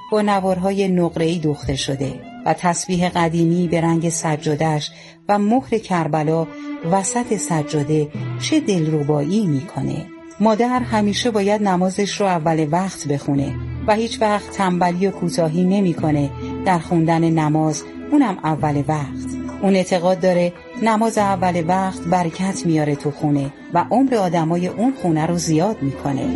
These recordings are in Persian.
با نوارهای نقره‌ای دوخته شده و تسبیح قدیمی به رنگ سجاده‌اش و مهر کربلا وسط سجاده چه دلربایی میکنه. مادر همیشه باید نمازش رو اول وقت بخونه و هیچ وقت تنبلی و کوتاهی نمیکنه در خوندن نماز، اونم اول وقت. اون اعتقاد داره نماز اول وقت برکت میاره تو خونه و عمر آدمای اون خونه رو زیاد میکنه.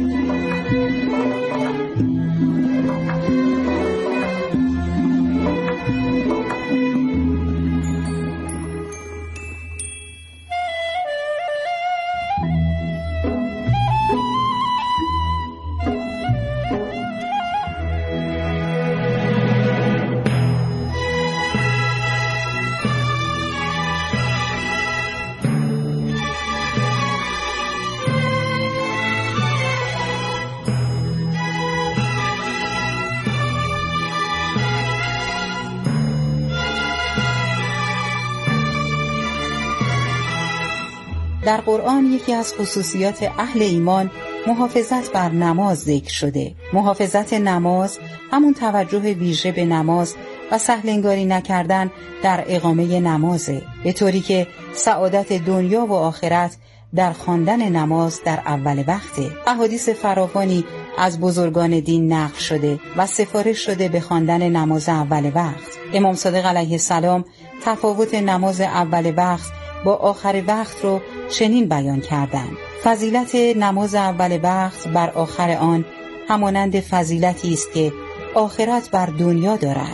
در قرآن یکی از خصوصیات اهل ایمان محافظت بر نماز ذکر شده. محافظت نماز همون توجه ویژه به نماز و سهل‌انگاری نکردن در اقامه نمازه، به طوری که سعادت دنیا و آخرت در خواندن نماز در اول وقته. احادیث فراوانی از بزرگان دین نقل شده و سفارش شده به خواندن نماز اول وقت. امام صادق علیه السلام تفاوت نماز اول وقت با آخر وقت رو چنین بیان کردند: فضیلت نماز اول وقت بر آخر آن همانند فضیلتی است که آخرت بر دنیا دارد.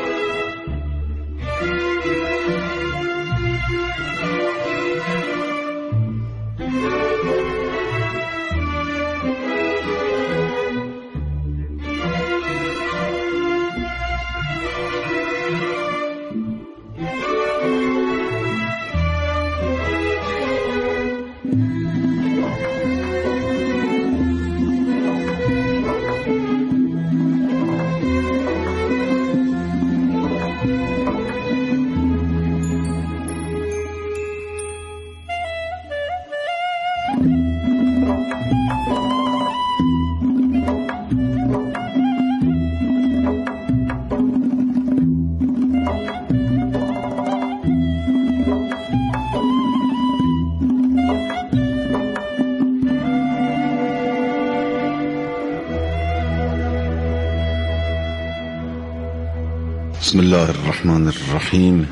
بسم الله الرحمن الرحیم.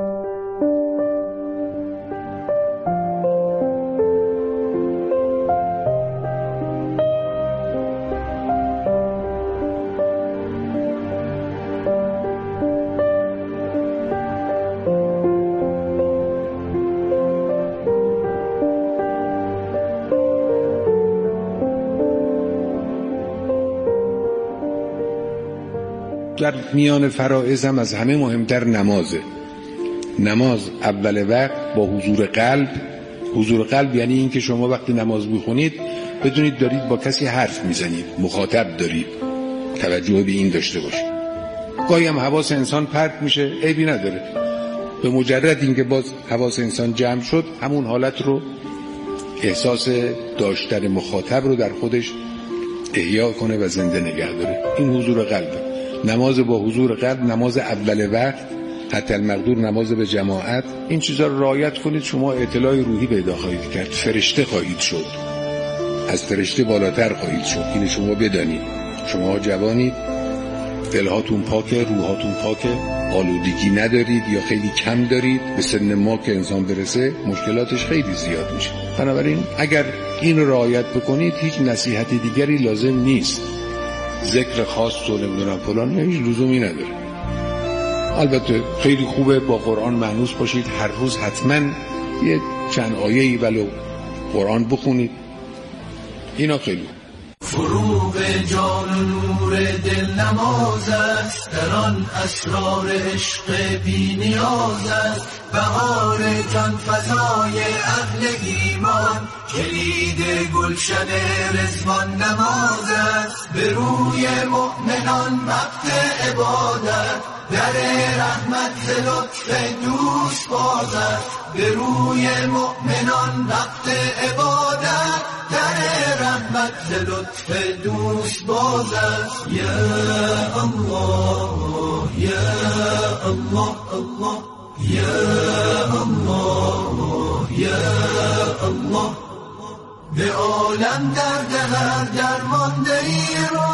در میان فرائض هم از همه مهمتر نمازه. نماز اول وقت با حضور قلب. حضور قلب یعنی این که شما وقتی نماز میخونید بدونید دارید با کسی حرف میزنید، مخاطب دارید، توجه به این داشته باشید. گاهی هم حواس انسان پرت میشه، عیبی نداره. به مجرد اینکه باز حواس انسان جمع شد همون حالت رو، احساس داشتن مخاطب رو در خودش احیا کنه و زنده نگه داره. این حضور قلبه. نماز با حضور قلب، نماز اول وقت، حتی المقدور نماز به جماعت، این چیزا رو رعایت کنید، شما اطلاع روحی پیدا خواهید کرد، فرشته خواهید شد، از فرشته بالاتر خواهید شد. این شما بدانید. شما جوانید، دلهاتون پاکه، روحاتون پاکه، آلودگی ندارید یا خیلی کم دارید. به سن ما که انسان برسه مشکلاتش خیلی زیاد میشه. بنابراین اگر این رو رعایت بکنید هیچ نصیحت دیگری لازم نیست. ذکر خاص و نمیدونم فلان هیچ لزومی نداره. البته خیلی خوبه با قرآن مانوس باشید، هر روز حتما یه چند آیه‌ای ولو قرآن بخونید. اینا خیلی فروغ جان و نور دل نماز است، در آن اسرار عشق بی نیاز است. بهار جان فضای اهل ایمان، کلید گلشن رضوان نماز است. به روی مؤمنان وقت عبادت، در رحمت ز لطف دوست باز است. به روی مؤمنان وقت عبادت، در رحمت ز لطف دوست باز است. یا الله الله الله یا الله یا الله به عالم درد هر درماندهی را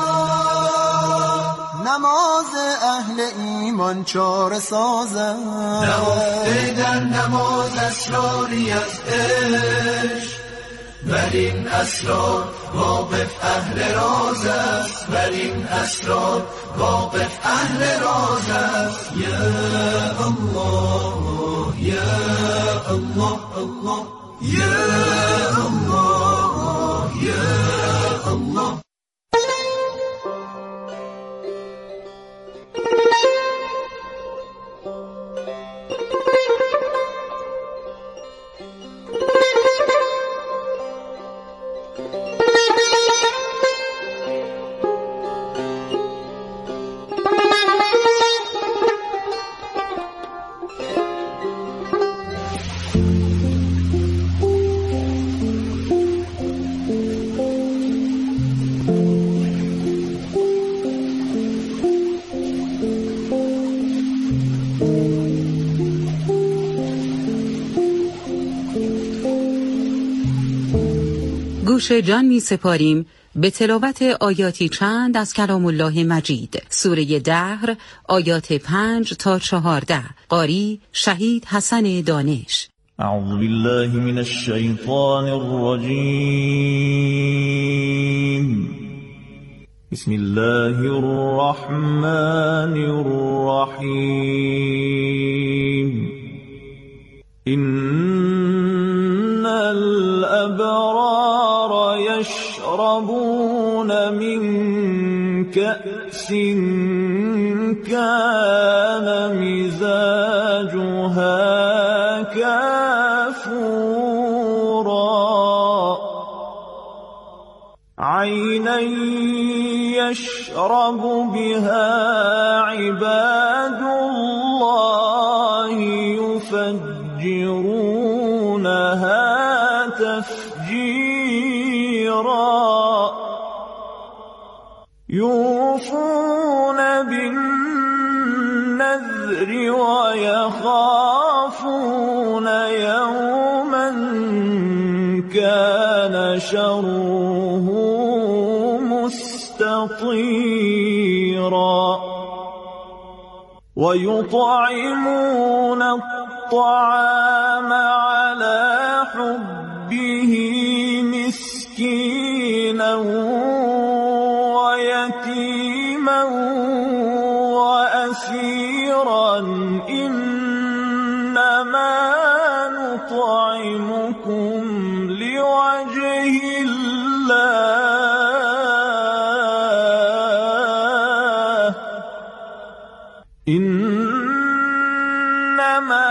نماز اهل ایمان چاره سازد نهفته در نماز اسراری از عشق بر این اسرار واقف اهل راز است بر این اسرار واقف اهل راز است یا الله یا الله الله یا الله یا الله گوش جان می سپاریم به تلاوت آیاتی چند از کلام الله مجید، سوره دهر، آیات 5 تا 14. قاری شهید حسن دانش. اعوذ بالله من الشیطان الرجیم. بسم الله الرحمن الرحیم. ان الابرار يشربون من كأس كان مزاجها كافورا عينا يشرب بها عباد الله يفجرونها تفجيرا يوفون بالنذر ويخافون يوما كان شره مستطيرا ويطعمون الطعام على حبه مسكينا ويتيما وأسيرا إنما نطعمكم لوجه الله إنما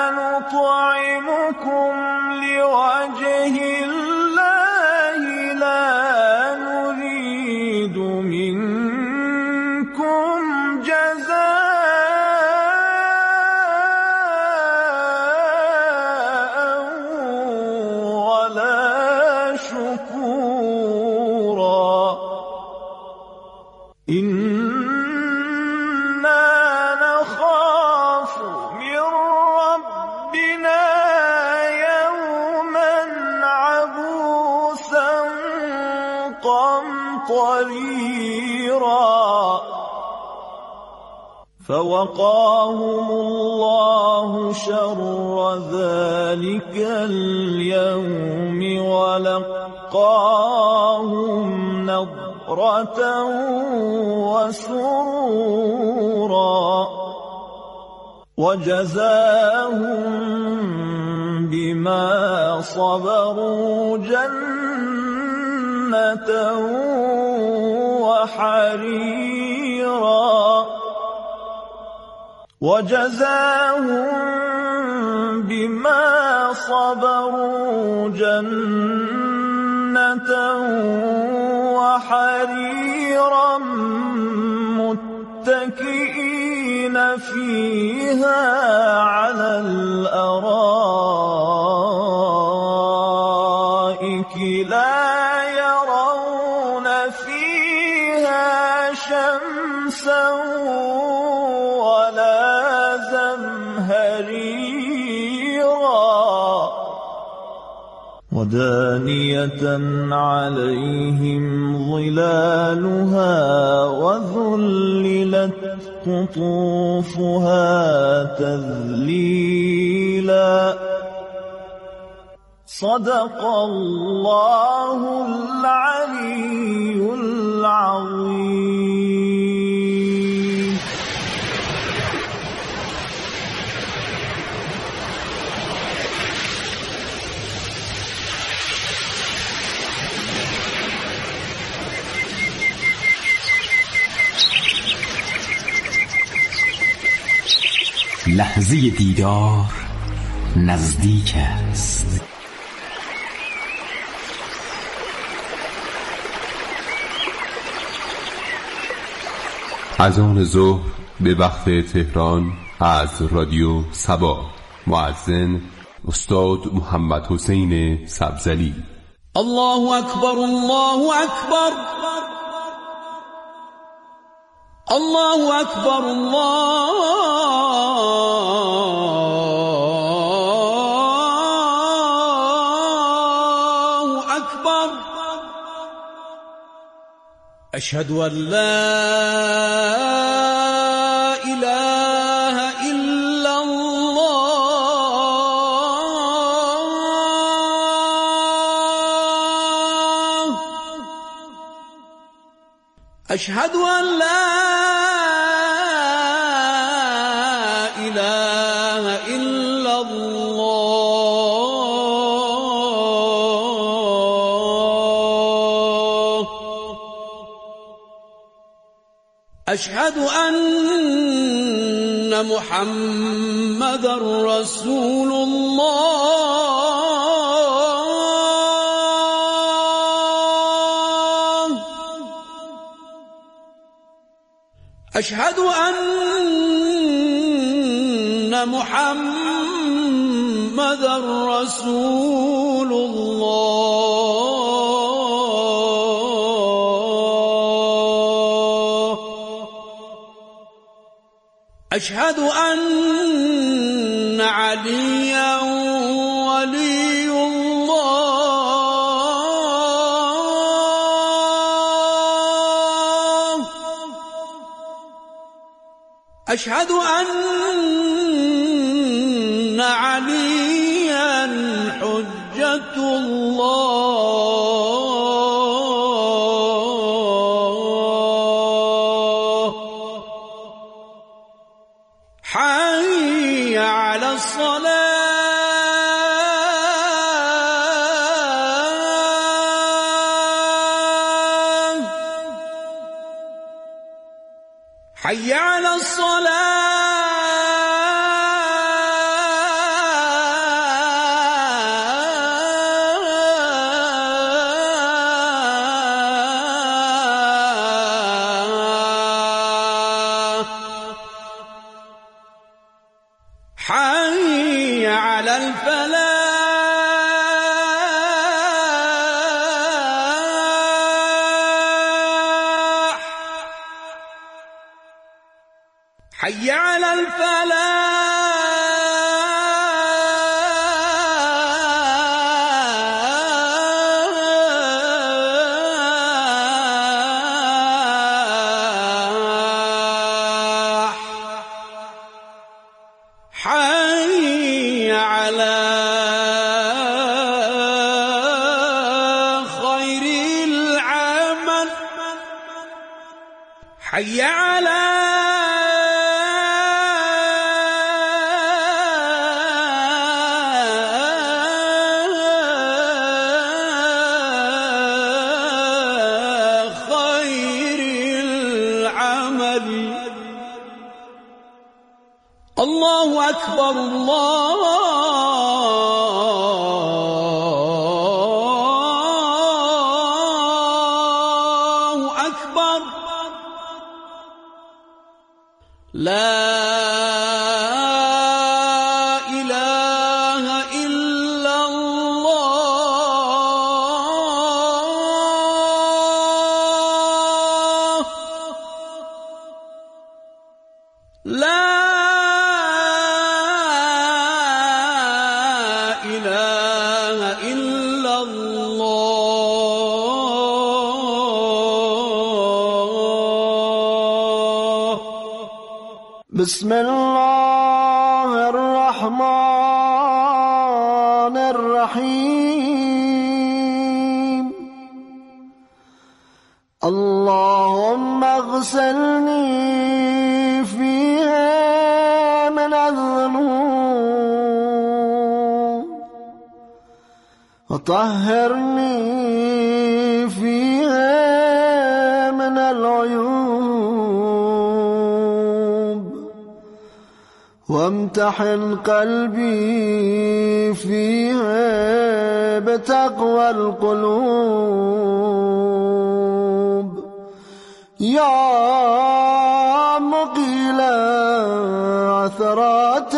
نطعمكم لوجه الله لا نريد منكم جزاء ولا شكورا إنا نخاف من ربنا يوما عبوسا قمطريرا فوقاهم الله شر ذلك اليوم ولقاهم نضرة وسرورا وجزاهم بما صبروا جنة وحريرا وجزاهم بما صبروا جنة وحريرا متكئين فيها على الأرائك لا يرون فيها شمسا ولا زمهريرا دانية عليهم ظلالها وذللت قطوفها تذليلا. صدق الله العلي العظيم. لحظه دیدار نزدیک است. اذان ظهر به وقت تهران از رادیو صبا. مؤذن استاد محمد حسین سبزلی. الله اکبر، الله اکبر، الله اکبر، الله اکبر. اشهد ان لا اله الا الله. اشهد ان لا اله الا الله. اشهد ان محمد رسول الله. اشهد ان محمد رسول الله. اشهد ان عليا ولي الله. اشهد ان عليا حجة الله. حي على الصلاة، حي على الصلاة، حي على الفلاح، حي على الفلاح، حي على خير العمل، حي على خير العمل. الله أكبر، الله أكبر. لا إله إلا الله. لا إله إلا الله. بسم الله الرحمن الرحیم اللهم اغسلنی فیها من الذنوب وطهرنی فیها من العیوب وامتحن قلبی فیها بتقوى القلوب یا مقیل عثرات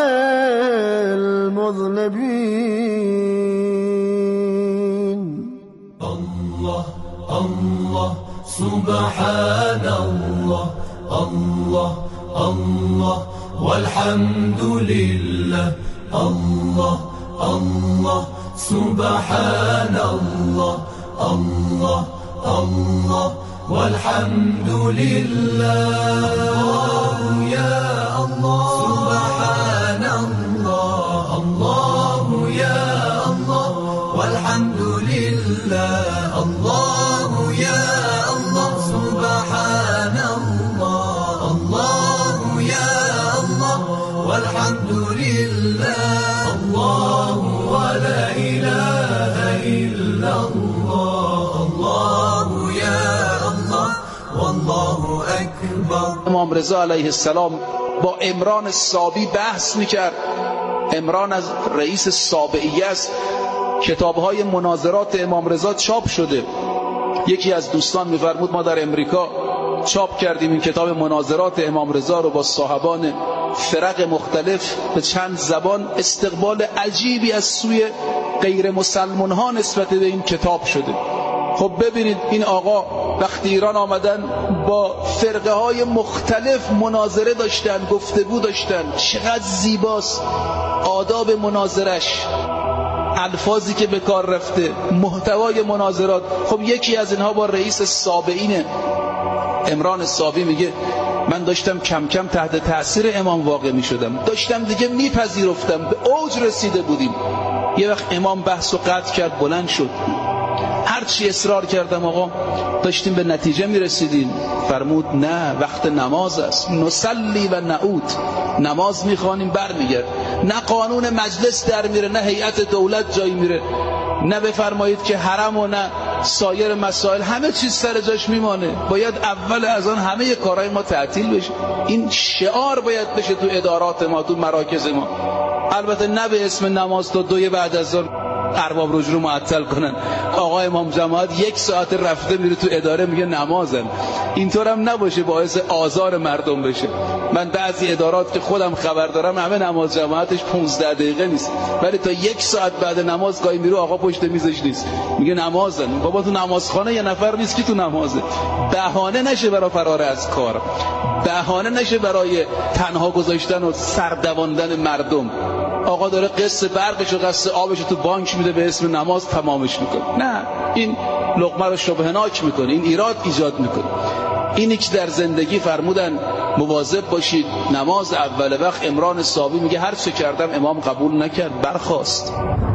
المذنبین. الله الله سبحان الله الله الله والحمد لله الله الله سبحان الله الله الله والحمد لله يا الله سبحان الله الله يا الله والحمد لله الله يا الله سبحان الله الله يا الله والحمد لله الله ولا إله إلا الله الله يا الله والله أكبر. امام رضا علیه السلام با عمران سابی بحث میکرد. عمران از رئیس سابعیه است. کتاب‌های مناظرات امام رضا چاپ شده. یکی از دوستان می‌فرمود ما در امریکا چاپ کردیم این کتاب مناظرات امام رضا رو با صاحبان فرق مختلف به چند زبان. استقبال عجیبی از سوی غیر مسلمان ها نسبت به این کتاب شده. خب ببینید این آقا وقتی ایران آمدن با فرقه های مختلف مناظره داشتن، گفتگو داشتن. چقدر زیباست آداب مناظرش، الفاظی که به کار رفته، محتوای مناظرات. خب یکی از اینها با رئیس سابعین عمران سابی میگه من داشتم کم کم تحت تأثیر امام واقع میشدم، داشتم دیگه میپذیرفتم، به اوج رسیده بودیم. یه وقت امام بحث و قطع کرد، بلند شد. هرچی اصرار کردم آقا داشتیم به نتیجه میرسیدیم. فرمود نه، وقت نماز است، نصلی و نعود، نماز میخوانیم برمیگرد. نه قانون مجلس در میره، نه هیئت دولت جایی میره، نه بفرمایید که حرم و نه سایر مسائل، همه چیز سر جاش میمانه. باید اول از آن همه کارهای ما تعطیل بشه. این شعار باید بشه تو ادارات ما، تو مراکز ما. البته نه به اسم نماز تا 2 بعد از ظهر ارباب رجوع رو معطل کنن. آقا امام جماعت 1 ساعت رفته میره تو اداره میگه نمازن. اینطور هم نباشه باعث آزار مردم بشه. من بعضی ادارات که خودم خبر دارم همه نماز جماعتش 15 دقیقه نیست، ولی تا 1 ساعت بعد نماز گاهی میره آقا پشت میزش نیست، میگه نمازن. بابا تو نمازخانه یه نفر نیست که تو نمازه. بهانه نشه برای فرار از کار، بهانه نشه برای تنها گذاشتن و سردواندن مردم. آقا داره قسط برقش و قسط آبش تو بانک میده به اسم نماز تمامش میکنه. نه، این لقمه رو شبهناک میکنه، این ایراد ایجاد میکنه. اینی که در زندگی فرمودن مواظب باشید نماز اول وقت. عمران سابی میگه هر چه کردم امام قبول نکرد، برخاست.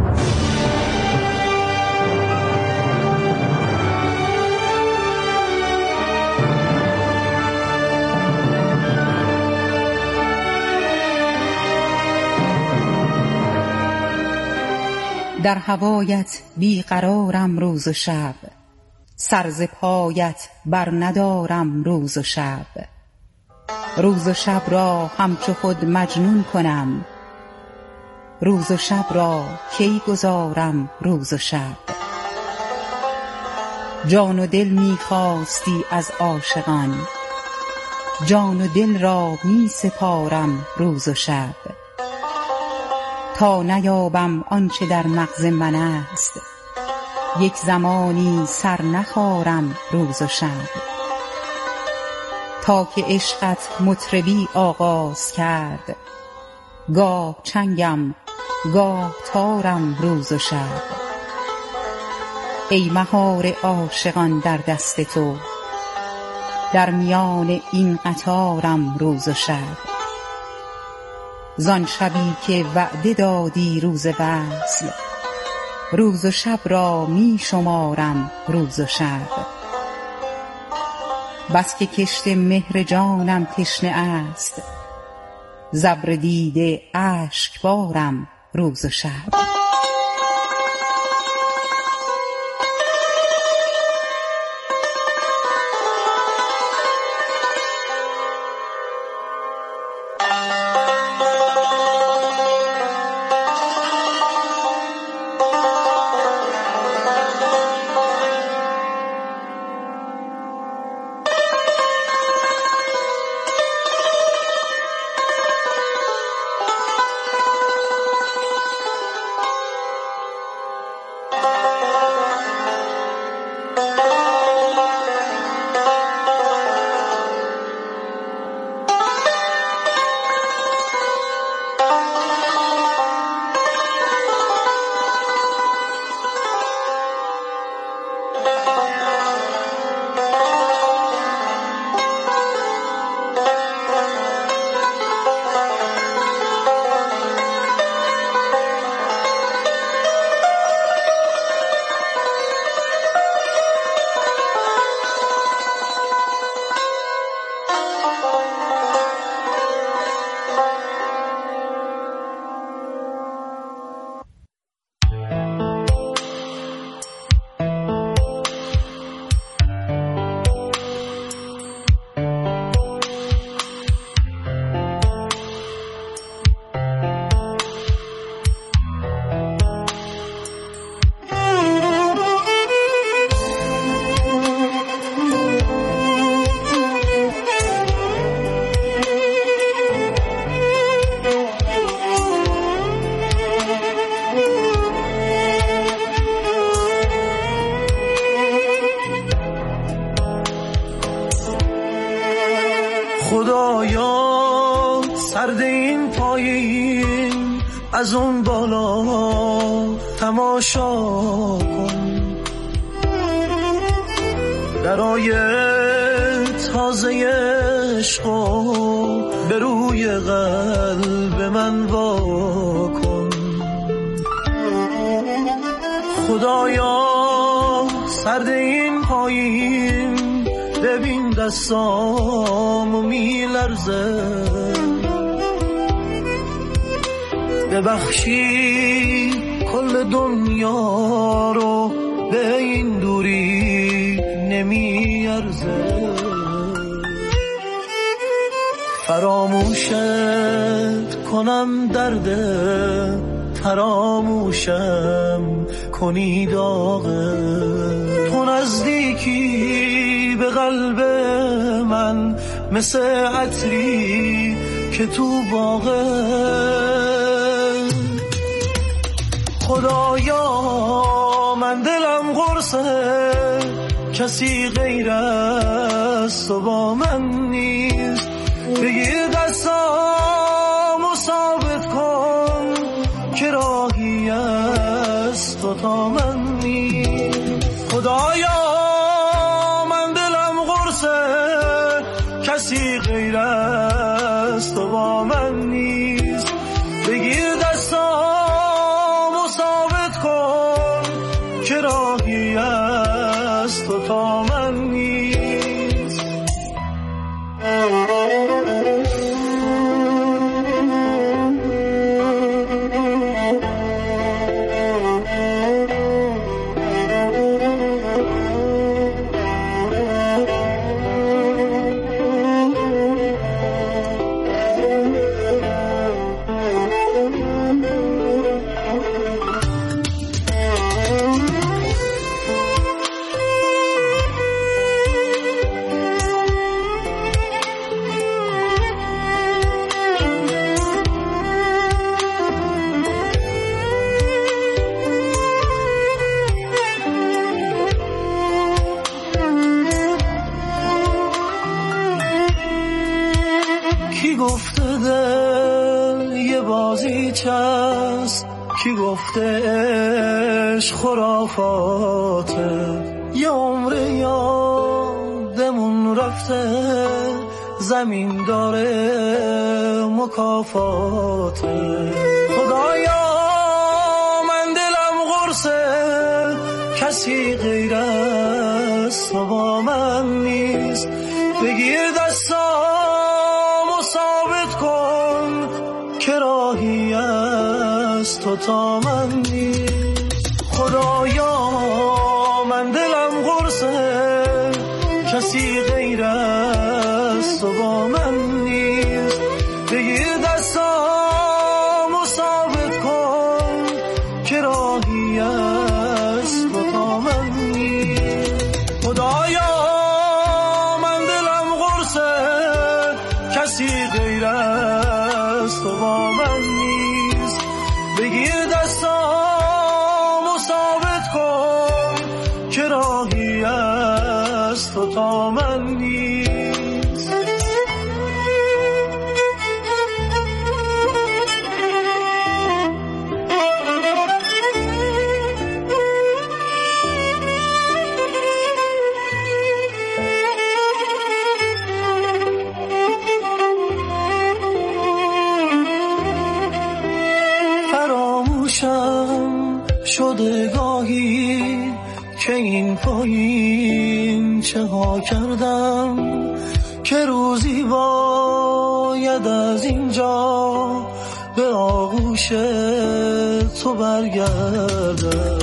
در هوایت بیقرارم روز و شب، سر ز پایت بر ندارم روز و شب. روز و شب را همچو خود مجنون کنم، روز و شب را کی گذارم روز و شب. جان و دل می‌خواستی از عاشقان، جان و دل را می سپارم روز و شب. تا نیابم آنچه در مغز من است، یک زمانی سر نخارم روز و شب. تا که عشقت مطربی آغاز کرد، گاه چنگم گاه تارم روز و شب. ای مهار عاشقان در دست تو، در میان این قطارم روز و شب. زان شبی که وعده دادی روز وصل، روز و شب را می شمارم روز و شب. بس که کشت مهر جانم تشنه است، ز ابر دیده اشک بارم روز و شب. خدایا سرد این پایین از اون بالا تماشا کن، درای تازه عشقو به روی قلب من وا کن. خدایا سرد این پایین ببین دستامو میلرزه، ببخشی کل دنیا رو به این دوری نمیارزه. فراموشت کنم درد فراموشم کنی داغه، تو نزدیکی به قلب من مثل عطری که تو باغه. خدایا من دلم قرصه، کسی غیر از تو با من نیست، بگیر دستامو ثابت کن که راهی از تو تا من نیست. خدایا من دلم قرصه، کسی غیر از تو با من نیست، بگیر دستامو ثابت کن که راهی از تو تا من نیست. کی گفته دل یه بازیچه است، کی گفته عشق خرافاته، یه عمر یادمون رفته زمین داره مکافاته. خدایا من دلم قرصه، کسی غیر از تو با من نیست. بگیر دستامو ثابت کن که راهی از تو تا من نیست. خدایا من دلم قرصه، کسی غیر از تو با من نیست. بگیر دستامو ثابت کن که راهی از تو تا من نیست. خدایا من دلم قرصه، کسی غیر از تو با من نیست. بگیر دستامو ثابت کن که راهی از تو تا من نیست. فراموشم شده گاهی که این پایین چه ها کردم، که روزی باید از اینجا به آغوش تو برگردم.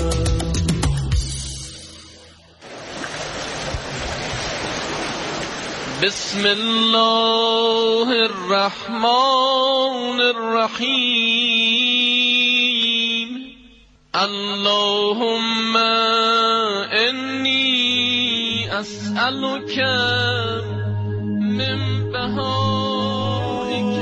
بسم الله الرحمن الرحیم. اللهم انی اسألک من بهائک.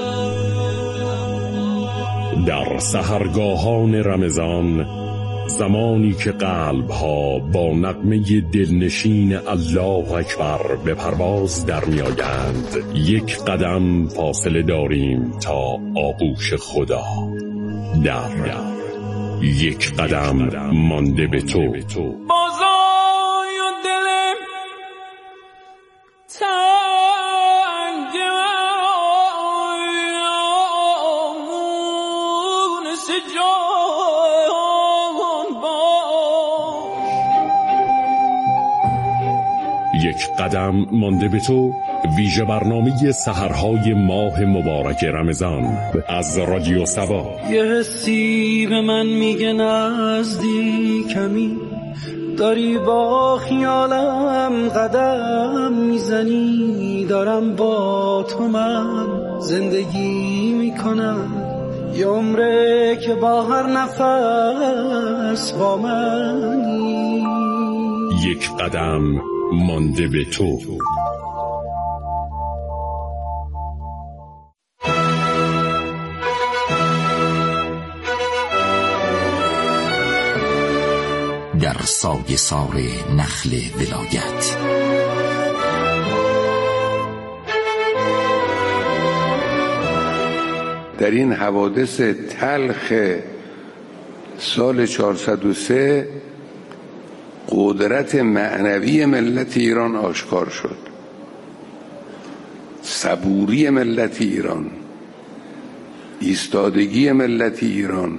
در سحرگاهان رمضان، زمانی که قلب‌ها با نغمه دلنشین الله اکبر به پرواز در می‌آیند، یک قدم فاصله داریم تا آغوش خدا. در یک قدم مانده به تو. بازای دلم تنگ آمون سجان باش. یک قدم مانده به تو، ویژه برنامه سحرهای ماه مبارک رمضان از رادیو سبا. یه حسی به من میگه نزدیکمی، داری با خیالم قدم میزنی. دارم با تو من زندگی میکنم، یه عمره که با هر نفس با منی. یک قدم مانده به تو. در سایه سار نخل ولایت در این حوادث تلخ سال 403 قدرت معنوی ملت ایران آشکار شد. صبوری ملت ایران، ایستادگی ملت ایران،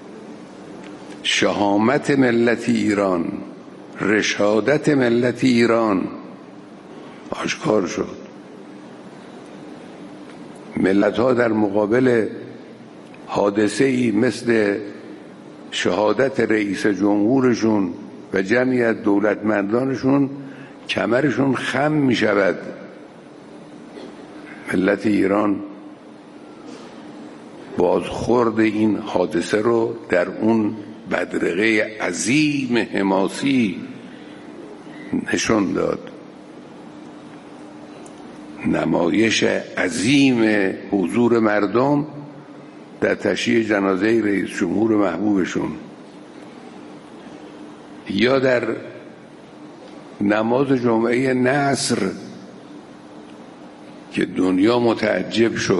شهامت ملت ایران، رشادت ملت ایران آشکار شد. ملت ها در مقابل حادثه ای مثل شهادت رئیس جمهورشون و جمعی از دولتمندانشون کمرشون خم می شود. ملت ایران بازخورد این حادثه رو در اون بدرقه عظیم حماسی نشون داد. نمایش عظیم حضور مردم در تشییع جنازه رئیس جمهور محبوبشون، یا در نماز جمعه نصر که دنیا متعجب شد